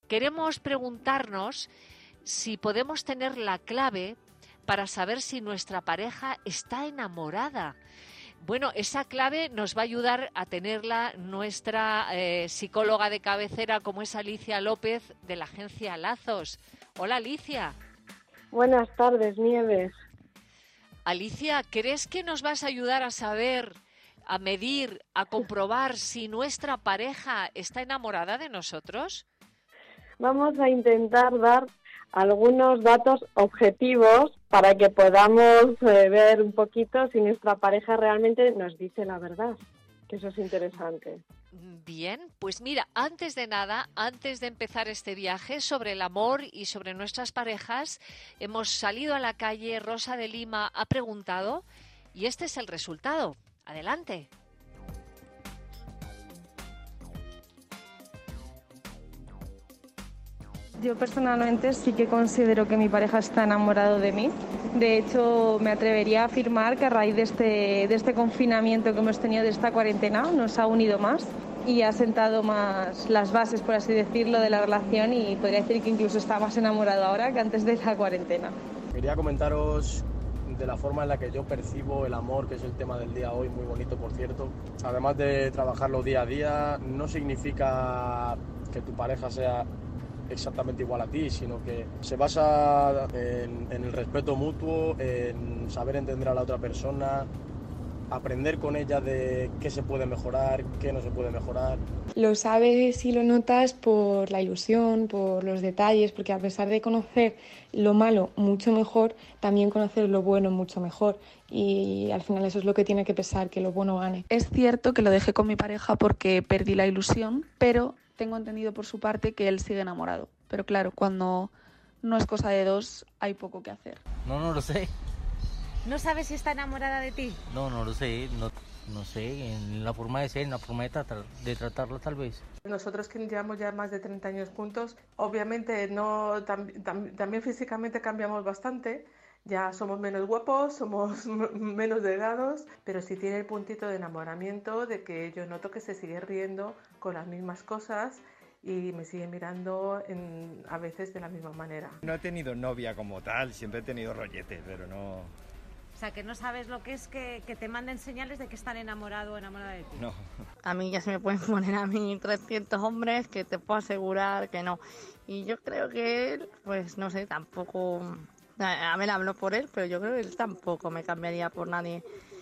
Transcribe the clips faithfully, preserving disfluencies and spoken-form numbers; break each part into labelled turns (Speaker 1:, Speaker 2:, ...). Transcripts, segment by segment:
Speaker 1: queremos preguntarnos si podemos tener la clave para saber si nuestra pareja está enamorada. Bueno, esa clave nos va a ayudar a tenerla nuestra eh, psicóloga de cabecera, como es Alicia López, de la agencia Lazos. Hola, Alicia.
Speaker 2: Buenas tardes, Nieves.
Speaker 1: Alicia, ¿crees que nos vas a ayudar a saber, a medir, a comprobar si nuestra pareja está enamorada de nosotros?
Speaker 2: Vamos a intentar dar algunos datos objetivos para que podamos eh, ver un poquito si nuestra pareja realmente nos dice la verdad, que eso es interesante.
Speaker 1: Bien, pues mira, antes de nada, antes de empezar este viaje sobre el amor y sobre nuestras parejas, hemos salido a la calle, Rosa de Lima ha preguntado y este es el resultado. Adelante.
Speaker 3: Yo personalmente sí que considero que mi pareja está enamorado de mí. De hecho, me atrevería a afirmar que a raíz de este, de este confinamiento que hemos tenido, de esta cuarentena, nos ha unido más y ha sentado más las bases, por así decirlo, de la relación, y podría decir que incluso está más enamorado ahora que antes de la cuarentena.
Speaker 4: Quería comentaros de la forma en la que yo percibo el amor, que es el tema del día hoy, muy bonito por cierto. Además de trabajarlo día a día, no significa que tu pareja sea exactamente igual a ti, sino que se basa en, en el respeto mutuo, en saber entender a la otra persona, aprender con ella de qué se puede mejorar, qué no se puede mejorar.
Speaker 5: Lo sabes y lo notas por la ilusión, por los detalles, porque a pesar de conocer lo malo mucho mejor, también conocer lo bueno mucho mejor, y al final eso es lo que tiene que pesar, que lo bueno gane.
Speaker 6: Es cierto que lo dejé con mi pareja porque perdí la ilusión, pero tengo entendido por su parte que él sigue enamorado. Pero claro, cuando no es cosa de dos, hay poco que hacer.
Speaker 7: No, no lo sé.
Speaker 8: ¿No sabes si está enamorada de ti?
Speaker 7: No, no lo sé. No, no sé, en la forma de ser, en la forma de, tratar, de tratarlo tal vez.
Speaker 3: Nosotros que llevamos ya más de treinta años juntos, obviamente no, tam, tam, también físicamente cambiamos bastante. Ya somos menos guapos, somos menos delgados, pero sí tiene el puntito de enamoramiento, de que yo noto que se sigue riendo con las mismas cosas y me sigue mirando en, a veces de la misma manera.
Speaker 9: No he tenido novia como tal, siempre he tenido rollete, pero no...
Speaker 8: O sea, que no sabes lo que es que, que te manden señales de que están enamorado o enamorada de ti.
Speaker 9: No.
Speaker 10: A mí ya se me pueden poner a mí trescientos hombres que te puedo asegurar que no. Y yo creo que él, pues no sé, tampoco... A ver, hablo por él, pero yo creo que él tampoco me cambiaría por nadie.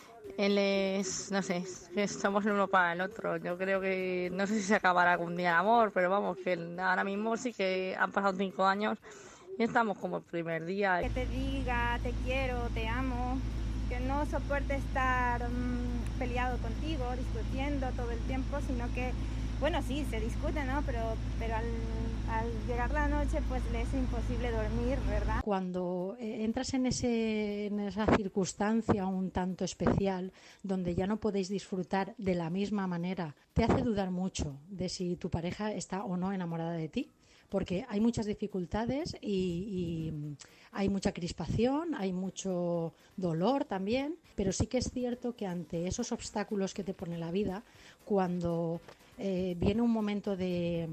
Speaker 10: Él es, no sé, que somos el uno para el otro. Yo creo que, no sé si se acabará algún día el amor, pero vamos, que ahora mismo sí que han pasado cinco años y estamos como el primer día.
Speaker 11: Que te diga, te quiero, te amo, que no soporte estar mmm, peleado contigo, discutiendo todo el tiempo, sino que, bueno, sí, se discute, ¿no? Pero, pero al... al llegar la noche pues le es imposible dormir, ¿verdad?
Speaker 12: Cuando eh, entras en, ese, en esa circunstancia un tanto especial donde ya no podéis disfrutar de la misma manera, te hace dudar mucho de si tu pareja está o no enamorada de ti, porque hay muchas dificultades y, y hay mucha crispación, hay mucho dolor también, pero sí que es cierto que ante esos obstáculos que te pone la vida, cuando eh, viene un momento de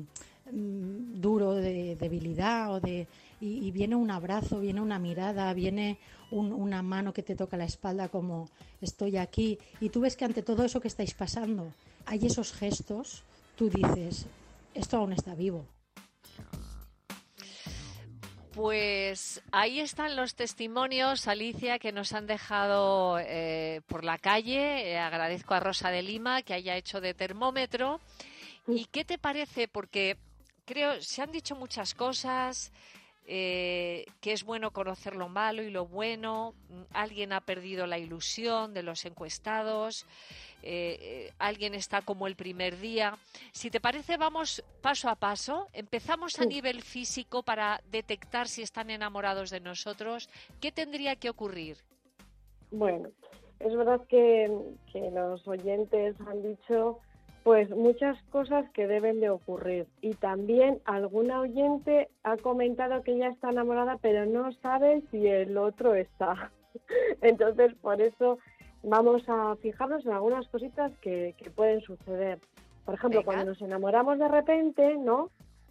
Speaker 12: duro, de debilidad o de y, y viene un abrazo, viene una mirada, viene un, una mano que te toca la espalda como estoy aquí, y tú ves que ante todo eso que estáis pasando hay esos gestos, tú dices esto aún está vivo.
Speaker 1: Pues ahí están los testimonios, Alicia, que nos han dejado eh, por la calle. Eh, agradezco a Rosa de Lima que haya hecho de termómetro. ¿Y qué te parece? Porque creo, se han dicho muchas cosas, eh, que es bueno conocer lo malo y lo bueno. Alguien ha perdido la ilusión de los encuestados, eh, eh, alguien está como el primer día. Si te parece, vamos paso a paso. Empezamos a nivel físico para detectar si están enamorados de nosotros. ¿Qué tendría que ocurrir?
Speaker 2: Bueno, es verdad que, que los oyentes han dicho pues muchas cosas que deben de ocurrir, y también alguna oyente ha comentado que ella está enamorada pero no sabe si el otro está. Entonces por eso vamos a fijarnos en algunas cositas que, que pueden suceder. Por ejemplo, Venga. Cuando nos enamoramos de repente, ¿no?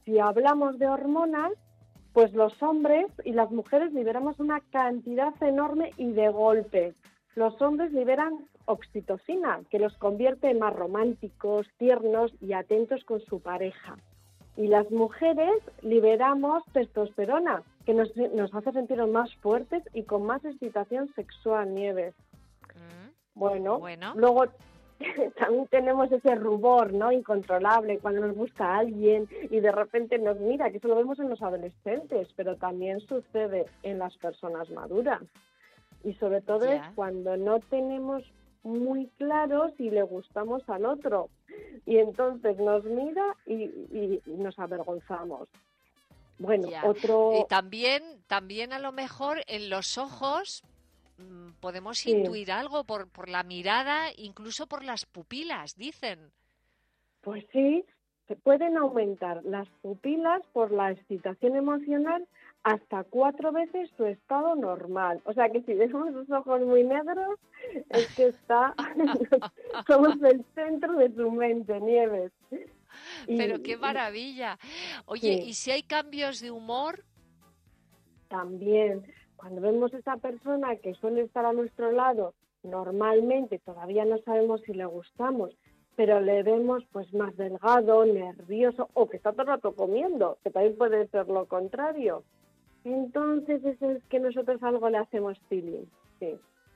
Speaker 2: si hablamos de hormonas, pues los hombres y las mujeres liberamos una cantidad enorme y de golpe. Los hombres liberan oxitocina, que los convierte en más románticos, tiernos y atentos con su pareja. Y las mujeres liberamos testosterona, que nos, nos hace sentirnos más fuertes y con más excitación sexual, Nieves.
Speaker 1: Mm,
Speaker 2: bueno,
Speaker 1: bueno,
Speaker 2: luego también tenemos ese rubor, ¿no?, incontrolable, cuando nos gusta alguien y de repente nos mira, que eso lo vemos en los adolescentes, pero también sucede en las personas maduras. Y sobre todo
Speaker 1: Ya.
Speaker 2: es cuando no tenemos muy claro si le gustamos al otro. Y entonces nos mira y, y, y nos avergonzamos. Bueno,
Speaker 1: ya.
Speaker 2: otro...
Speaker 1: Y también, también a lo mejor en los ojos mm, podemos
Speaker 2: Sí.
Speaker 1: intuir algo por, por la mirada, incluso por las pupilas, dicen.
Speaker 2: Pues sí, se pueden aumentar las pupilas por la excitación emocional hasta cuatro veces su estado normal. O sea que si vemos los ojos muy negros, es que está somos el centro de su mente, Nieves. Y-
Speaker 1: Pero qué maravilla. Oye,
Speaker 2: Sí.
Speaker 1: ¿y si hay cambios de humor?
Speaker 2: También, cuando vemos a esa persona que suele estar a nuestro lado, normalmente todavía no sabemos si le gustamos, pero le vemos pues más delgado, nervioso, o que está todo el rato comiendo, que también puede ser lo contrario. Entonces eso es que nosotros algo le hacemos feeling, sí.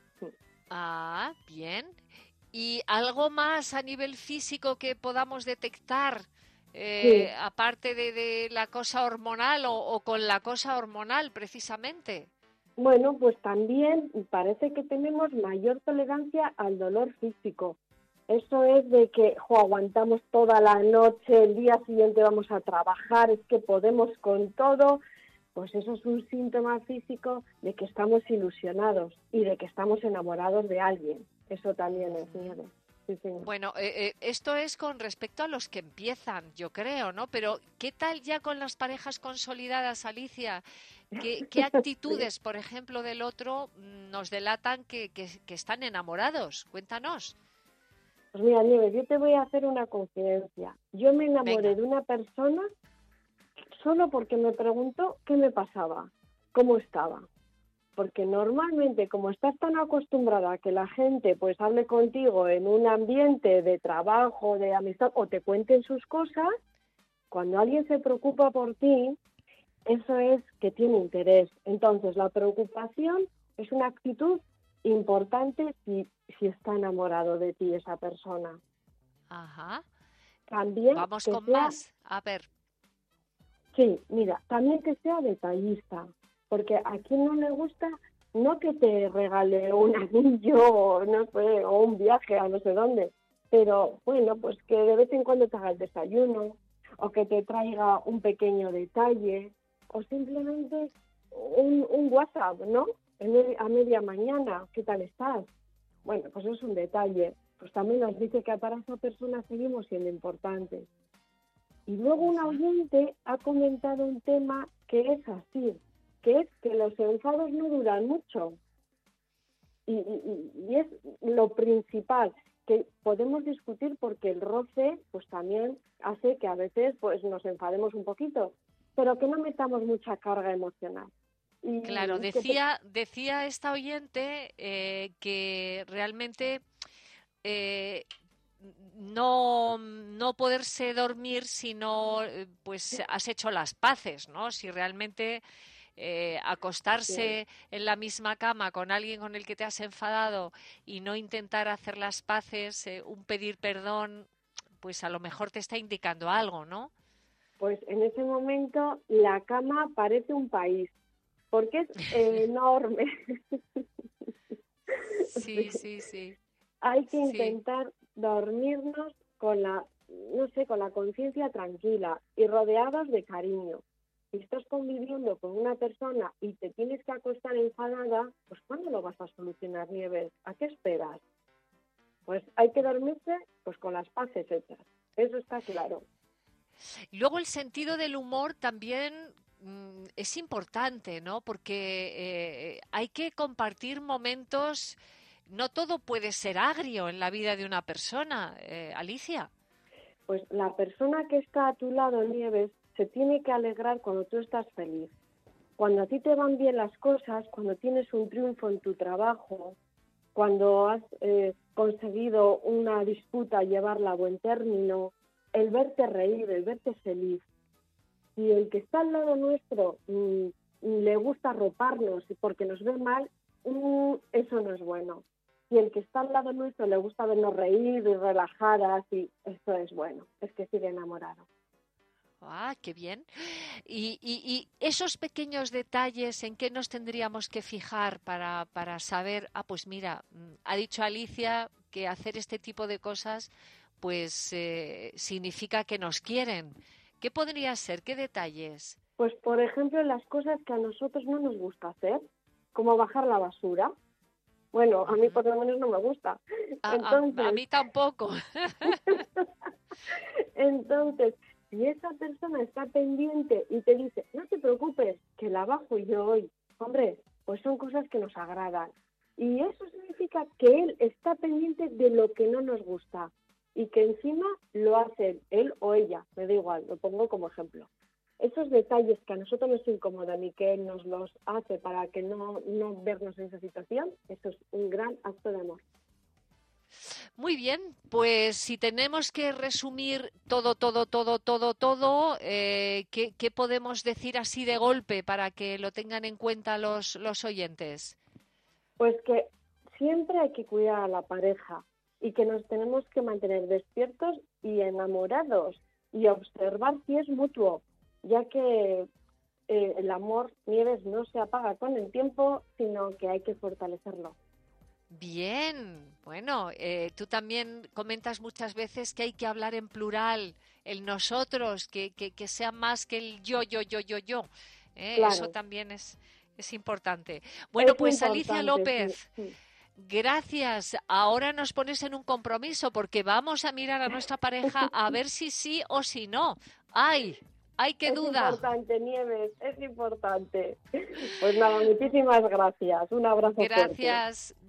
Speaker 1: Ah, bien. ¿Y algo más a nivel físico que podamos detectar, eh,
Speaker 2: Sí.
Speaker 1: aparte de, de la cosa hormonal o, o con la cosa hormonal, precisamente?
Speaker 2: Bueno, pues también parece que tenemos mayor tolerancia al dolor físico. Eso es de que jo, aguantamos toda la noche, el día siguiente vamos a trabajar, es que podemos con todo. Pues eso es un síntoma físico de que estamos ilusionados y de que estamos enamorados de alguien. Eso también es miedo. Sí, señor.
Speaker 1: Bueno, eh, eh, esto es con respecto a los que empiezan, yo creo, ¿no? Pero ¿qué tal ya con las parejas consolidadas, Alicia? ¿Qué, qué actitudes, por ejemplo, del otro mm, nos delatan que, que, que están enamorados? Cuéntanos.
Speaker 2: Pues mira, Nieves, yo te voy a hacer una confidencia. Yo me enamoré
Speaker 1: Venga.
Speaker 2: de una persona solo porque me preguntó qué me pasaba, cómo estaba. Porque normalmente, como estás tan acostumbrada a que la gente pues hable contigo en un ambiente de trabajo, de amistad, o te cuenten sus cosas, cuando alguien se preocupa por ti, eso es que tiene interés. Entonces, la preocupación es una actitud importante si, si está enamorado de ti esa persona.
Speaker 1: Ajá.
Speaker 2: También
Speaker 1: Vamos
Speaker 2: que
Speaker 1: con
Speaker 2: sea-
Speaker 1: más. A ver.
Speaker 2: Sí, mira, también que sea detallista, porque a quien no le gusta, no que te regale un anillo o no sé, o un viaje a no sé dónde, pero bueno, pues que de vez en cuando te haga el desayuno, o que te traiga un pequeño detalle, o simplemente un, un WhatsApp, ¿no? En me- a media mañana, ¿qué tal estás? Bueno, pues eso es un detalle. Pues también nos dice que para esa persona seguimos siendo importantes. Y luego un oyente ha comentado un tema que es así, que es que los enfados no duran mucho. Y, y- y es lo principal, que podemos discutir porque el roce pues también hace que a veces pues nos enfademos un poquito, pero que no metamos mucha carga emocional. Y
Speaker 1: Claro,
Speaker 2: que te-
Speaker 1: decía, decía esta oyente eh, que realmente eh, no, no poderse dormir si no eh, pues has hecho las paces, ¿no? Si realmente eh, acostarse en la misma cama con alguien con el que te has enfadado y no intentar hacer las paces, eh, un pedir perdón, pues a lo mejor te está indicando algo, ¿no?
Speaker 2: Pues en ese momento la cama parece un país, porque es enorme.
Speaker 1: Sí, sí, sí.
Speaker 2: Hay que
Speaker 1: Sí.
Speaker 2: intentar dormirnos con la, no sé, con la conciencia tranquila y rodeados de cariño. Si estás conviviendo con una persona y te tienes que acostar enfadada, pues ¿cuándo lo vas a solucionar, Nieves? ¿A qué esperas? Pues hay que dormirse pues con las paces hechas. Eso está claro.
Speaker 1: Y luego el sentido del humor también mm, es importante, ¿no? Porque eh, hay que compartir momentos, no todo puede ser agrio en la vida de una persona, eh, Alicia.
Speaker 2: Pues la persona que está a tu lado, Nieves, se tiene que alegrar cuando tú estás feliz. Cuando a ti te van bien las cosas, cuando tienes un triunfo en tu trabajo, cuando has eh, conseguido una disputa llevarla a buen término, el verte reír, el verte feliz. Si el que está al lado nuestro mmm, le gusta arroparnos porque nos ve mal, mmm, eso no es bueno. Si el que está al lado nuestro le gusta vernos reír y relajadas, y eso es bueno, es que sigue enamorado.
Speaker 1: Ah, qué bien. Y, y, y esos pequeños detalles, ¿en qué nos tendríamos que fijar para, para saber, ah, pues mira, ha dicho Alicia que hacer este tipo de cosas pues eh, significa que nos quieren? ¿Qué podría ser? ¿Qué detalles?
Speaker 2: Pues, por ejemplo, las cosas que a nosotros no nos gusta hacer, como bajar la basura. Bueno, a mí por lo menos no me gusta.
Speaker 1: A,
Speaker 2: Entonces,
Speaker 1: a, a mí tampoco.
Speaker 2: Entonces, si esa persona está pendiente y te dice, no te preocupes, que la bajo yo hoy, hombre, pues son cosas que nos agradan. Y eso significa que él está pendiente de lo que no nos gusta y que encima lo hace él o ella, me da igual, lo pongo como ejemplo. Esos detalles que a nosotros nos incomodan y que él nos los hace para que no, no vernos en esa situación, eso es un gran acto de amor.
Speaker 1: Muy bien, pues si tenemos que resumir todo, todo, todo, todo, todo, eh, ¿qué, ¿qué podemos decir así de golpe para que lo tengan en cuenta los, los oyentes?
Speaker 2: Pues que siempre hay que cuidar a la pareja y que nos tenemos que mantener despiertos y enamorados y observar si es mutuo, ya que eh, el amor, Nieves, no se apaga con el tiempo, sino que hay que fortalecerlo.
Speaker 1: Bien, bueno, eh, tú también comentas muchas veces que hay que hablar en plural, el nosotros, que, que, que sea más que el yo, yo, yo, yo, yo. ¿eh?
Speaker 2: Claro.
Speaker 1: Eso también es, es importante. Bueno,
Speaker 2: es
Speaker 1: pues
Speaker 2: importante,
Speaker 1: Alicia López,
Speaker 2: sí, sí.
Speaker 1: Gracias. Ahora nos pones en un compromiso porque vamos a mirar a nuestra pareja a ver si sí o si no. ¡Ay! ¡Ay, qué duda!
Speaker 2: Es importante, Nieves, es importante. Pues nada, muchísimas gracias. Un abrazo fuerte.
Speaker 1: Gracias.